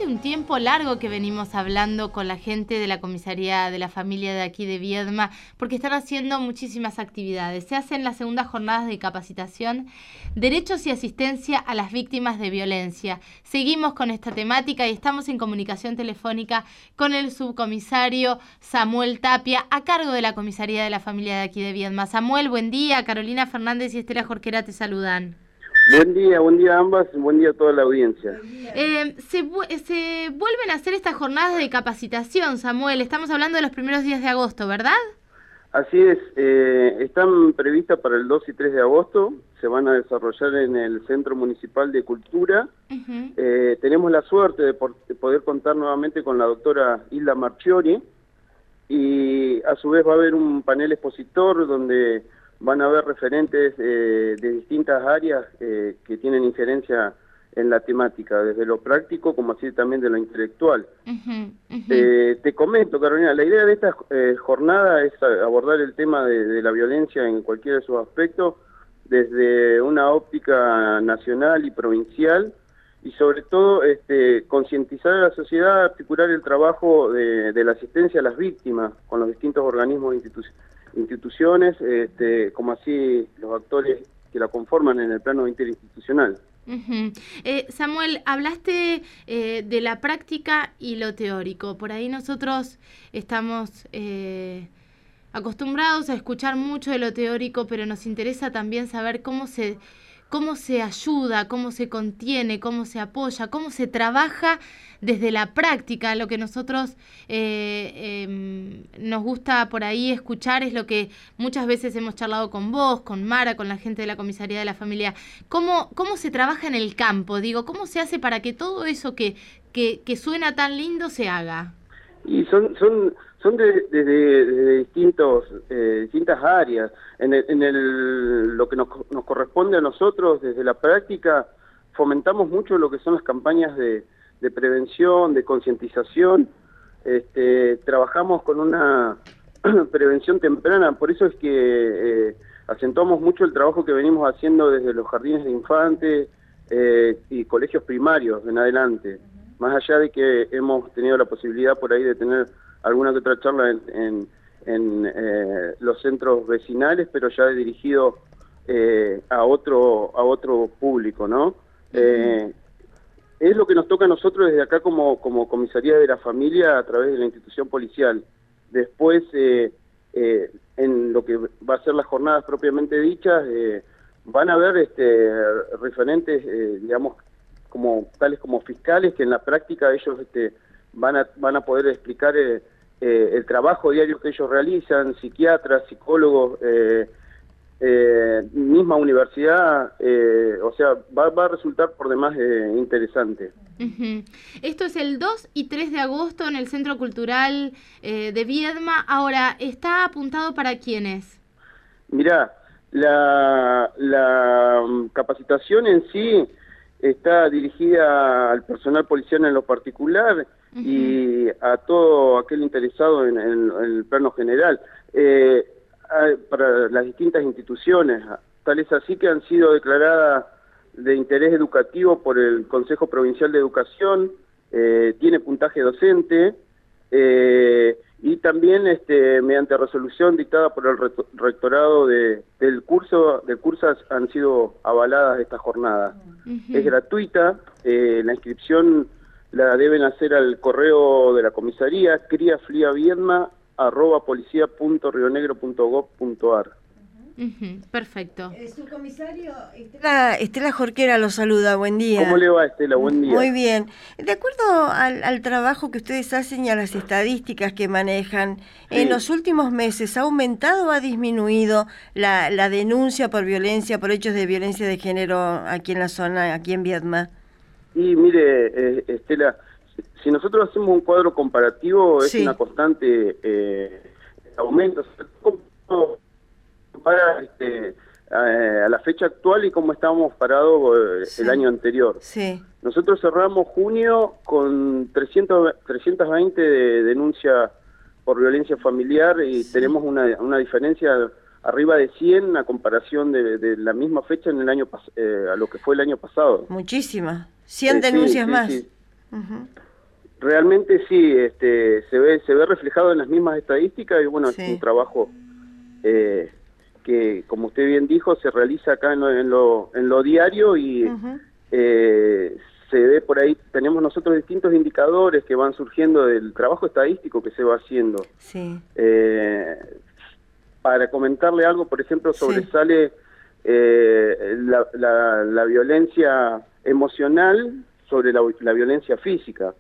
hace un tiempo largo que venimos hablando con la gente de la comisaría de la familia de aquí de Viedma, porque están haciendo muchísimas actividades. Se hacen las segundas jornadas de capacitación, derechos y asistencia a las víctimas de violencia. Seguimos con esta temática y estamos en comunicación telefónica con el subcomisario Samuel Tapia, a cargo de la comisaría de la familia de aquí de Viedma. Samuel, buen día. Carolina Fernández y Estela Jorquera te saludan. Buen día a ambas, buen día a toda la audiencia. Se vuelven a hacer estas jornadas de capacitación, Samuel. Estamos hablando de los primeros días de agosto, ¿verdad? Así es, están previstas para el 2 y 3 de agosto, se van a desarrollar en el Centro Municipal de Cultura. Tenemos la suerte de poder contar nuevamente con la doctora Hilda Marchiori, y a su vez va a haber un panel expositor donde van a haber referentes de distintas áreas que tienen injerencia en la temática, desde lo práctico como así también de lo intelectual. Te comento, Carolina, la idea de esta jornada es abordar el tema de la violencia en cualquiera de sus aspectos, desde una óptica nacional y provincial, y sobre todo concientizar a la sociedad, articular el trabajo de la asistencia a las víctimas con los distintos organismos instituciones, como así los actores que la conforman en el plano interinstitucional. Samuel, hablaste de la práctica y lo teórico. Por ahí nosotros estamos acostumbrados a escuchar mucho de lo teórico, pero nos interesa también saber cómo se ayuda, cómo se contiene, cómo se apoya, cómo se trabaja desde la práctica. Lo que nosotros nos gusta por ahí escuchar es lo que muchas veces hemos charlado con vos, con Mara, con la gente de la comisaría de la familia. ¿Cómo se trabaja en el campo? Digo, ¿cómo se hace para que todo eso que suena tan lindo se haga? Y son desde distintas áreas. Lo que nos corresponde a nosotros desde la práctica, fomentamos mucho lo que son las campañas de prevención, de concientización. Trabajamos con una prevención temprana, por eso es que acentuamos mucho el trabajo que venimos haciendo desde los jardines de infantes y colegios primarios en adelante. Más allá de que hemos tenido la posibilidad por ahí de tener alguna que otra charla en los centros vecinales, pero ya dirigido a otro público, ¿no? Es lo que nos toca a nosotros desde acá como comisaría de la familia a través de la institución policial. Después, en lo que va a ser las jornadas propiamente dichas, van a haber referentes, digamos, tales como fiscales, que en la práctica ellos van a poder explicar el trabajo diario que ellos realizan, psiquiatras, psicólogos, misma universidad, o sea, va a resultar por demás interesante. Esto es el 2 y 3 de agosto en el Centro Cultural de Viedma. Ahora, ¿está apuntado para quiénes? Mirá, la capacitación en sí está dirigida al personal policial en lo particular y a todo aquel interesado en el plano general, para las distintas instituciones. Tal es así que han sido declaradas de interés educativo por el Consejo Provincial de Educación, tiene puntaje docente, y también mediante resolución dictada por el rectorado del curso han sido avaladas estas jornadas. Es gratuita, la inscripción la deben hacer al correo de la comisaría criafliaviedma@policia.rionegro.gov.ar. Perfecto. Su comisario Estela Jorquera lo saluda, buen día. ¿Cómo le va, Estela? Buen día. Muy bien. De acuerdo al trabajo que ustedes hacen y a las estadísticas que manejan, en los últimos meses, ¿ha aumentado o ha disminuido la denuncia por hechos de violencia de género aquí en la zona, aquí en Viedma? Y mire, Estela, si nosotros hacemos un cuadro comparativo, es una constante aumento. Para a la fecha actual y cómo estábamos parados el año anterior. Nosotros cerramos junio con 320 de denuncias por violencia familiar y tenemos una diferencia arriba de 100 a comparación de la misma fecha en el año a lo que fue el año pasado. Muchísimas. 100 denuncias más. realmente sí, se ve reflejado en las mismas estadísticas y bueno, Sí. es un trabajo que, como usted bien dijo, se realiza acá en lo diario y Ujú. se ve por ahí, tenemos nosotros distintos indicadores que van surgiendo del trabajo estadístico que se va haciendo. Sí. Para comentarle algo, por ejemplo, Sí. sobresale la violencia emocional sobre la violencia física.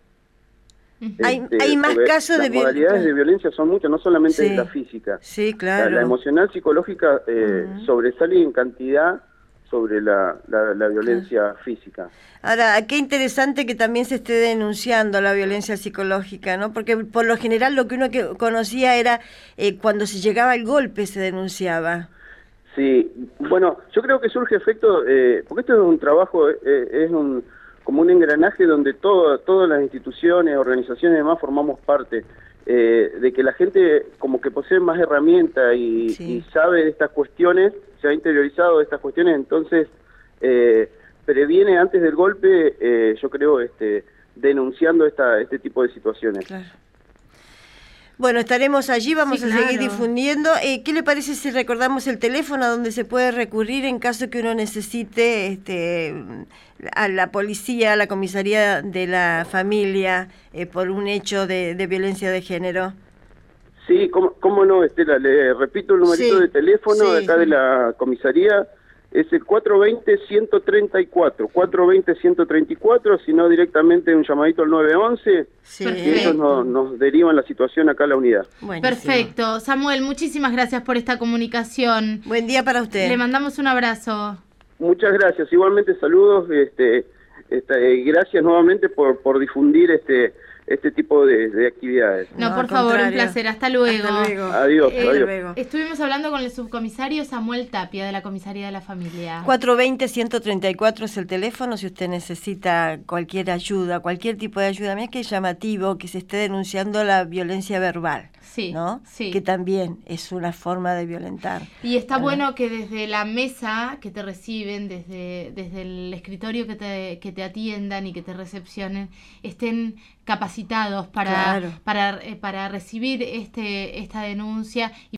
Hay más Porque casos de las modalidades de violencia son muchas, no solamente Sí. la física. Sí, claro. La emocional, psicológica sobresale en cantidad sobre la violencia física. Ahora, qué interesante que también se esté denunciando la violencia psicológica, ¿no? Porque por lo general lo que uno conocía era cuando se llegaba al golpe se denunciaba. Sí, bueno, yo creo que surge efecto, porque esto es un trabajo, como un engranaje donde todas las instituciones, organizaciones y demás formamos parte, de que la gente como que posee más herramientas y sabe de estas cuestiones, se ha interiorizado de estas cuestiones, entonces previene antes del golpe, yo creo, denunciando este tipo de situaciones. Claro. Bueno, estaremos allí, vamos a seguir claro. difundiendo. ¿Qué le parece si recordamos el teléfono a donde se puede recurrir en caso que uno necesite a la policía, a la comisaría de la familia por un hecho de violencia de género? Sí, cómo no, Estela, le repito el numerito de teléfono de acá de la comisaría, es el 420-134, 420-134, si no directamente un llamadito al 911, Sí. y ellos nos derivan la situación acá a la unidad. Buenísimo. Perfecto. Samuel, muchísimas gracias por esta comunicación. Buen día para usted. Le mandamos un abrazo. Muchas gracias, igualmente saludos, gracias nuevamente por difundir este tipo de actividades. No, por favor, un placer. Hasta luego. Hasta luego. Adiós, adiós. Luego. Estuvimos hablando con el subcomisario Samuel Tapia de la Comisaría de la Familia. 420-134 es el teléfono si usted necesita cualquier ayuda, cualquier tipo de ayuda. Mira qué llamativo que se esté denunciando la violencia verbal, Sí, ¿no? sí. Que también es una forma de violentar. Y está bueno que desde la mesa que te reciben, desde el escritorio que te atiendan y que te recepcionen, estén capacitados para recibir esta denuncia.